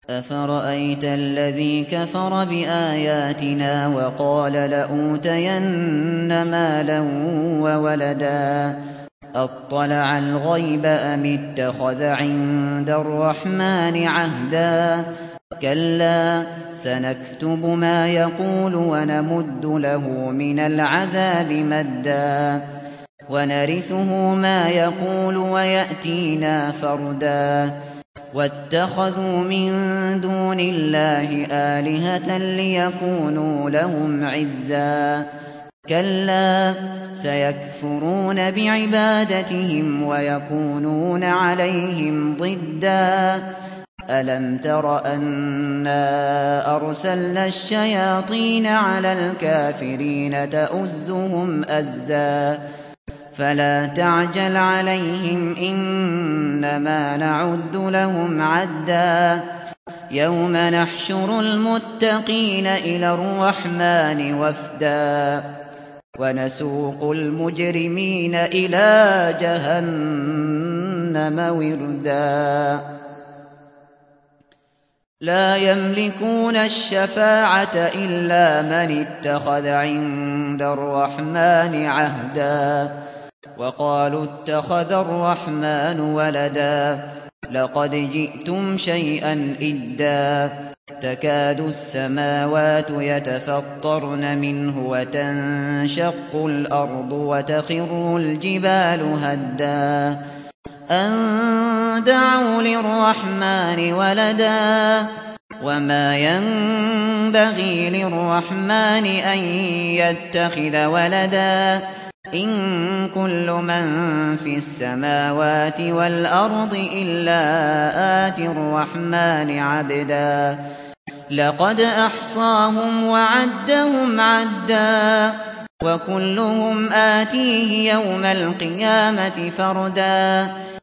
أفرأيت الذي كفر بآياتنا وقال لأوتين مالا وولدا أطلع الغيب أم اتخذ عند الرحمن عهدا كلا سنكتب ما يقول ونمد له من العذاب مدا ونرثه ما يقول ويأتينا فردا واتخذوا من دون الله آلهة ليكونوا لهم عزا كلا سيكفرون بعبادتهم ويكونون عليهم ضدا ألم تر أنا أرسلنا الشياطين على الكافرين تؤزهم أزا فلا تعجل عليهم إنما نعد لهم عدا يوم نحشر المتقين إلى الرحمن وفدا ونسوق المجرمين إلى جهنم وردا لا يملكون الشفاعة إلا من اتخذ عند الرحمن عهدا وقالوا اتخذ الرحمن ولدا لقد جئتم شيئا إدا تكاد السماوات يتفطرن منه وتنشق الأرض وتخر الجبال هدا أن دعوا للرحمن ولدا وما ينبغي للرحمن أن يتخذ ولدا إن كل من في السماوات والأرض إلا آتي الرحمن عبدا لقد أحصاهم وعدهم عدا وكلهم آتيه يوم القيامة فردا